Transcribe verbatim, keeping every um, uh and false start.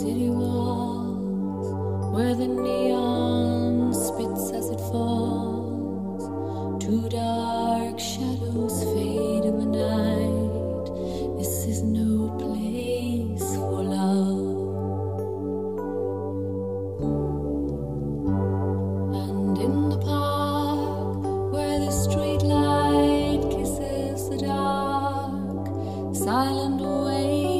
city walls, where the neon spits as it falls. Two dark shadows fade in the night. This is no place for love. And in the park, where the street light kisses the dark, silent waves